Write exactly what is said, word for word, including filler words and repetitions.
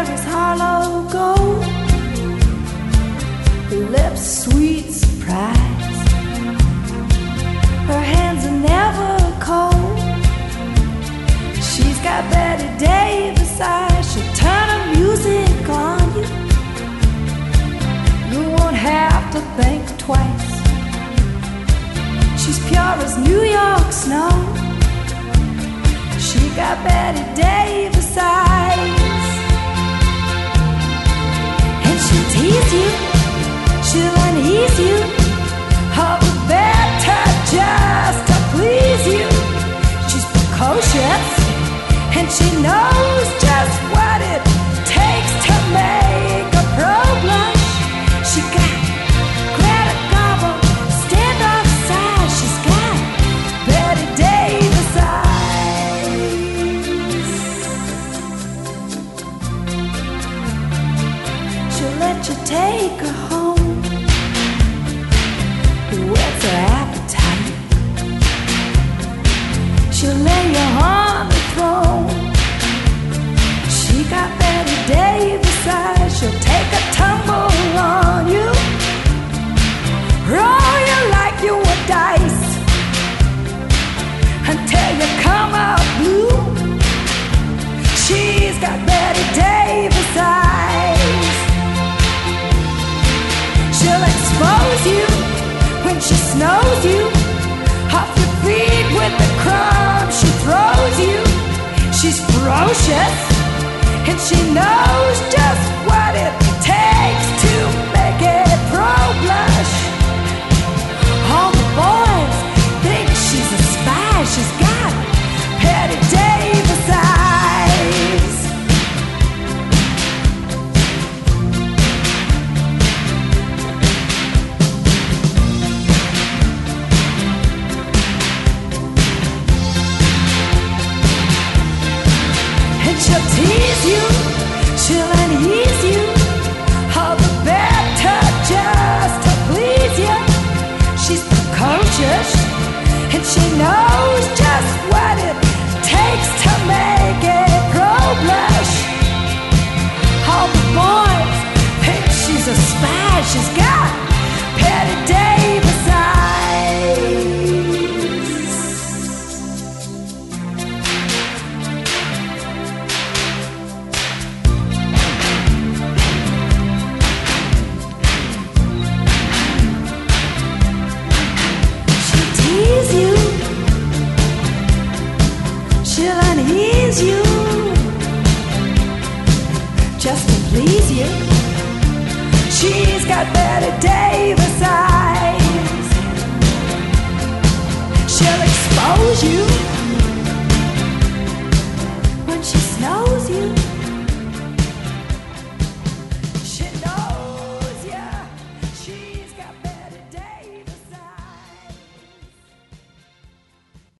hair is hollow gold, her lips sweet surprise, her hands are never cold. She's got Betty Davis eyes, she'll turn her music on you. You won't have to think twice. She's pure as New York snow. She got Betty Davis eyes. And she'll tease you, she'll unease you, all the better just to please you. She's precocious, and she knows just what it takes to make a pro blush. She got Greta Garbo, stand-off size. She's got Betty Davis eyes. She'll let you take her home, whets her appetite. She'll lay you on the throne. She got Betty Davis eyes. She'll take a tumble on you, roll you like you were dice, until you come out blue. She's got Betty Davis eyes. She'll expose you when she snows you, off your feet with the crumbs she throws you. She's ferocious, and she knows just what it takes to make it pro blush. All the boys think she's a spy. She's got Betty Davis eyes. And she'll tease you, she'll unease you, all the better just to please you. She's precocious, and she knows just what it takes to make it pro blush. All the boys think she's a spy. She's got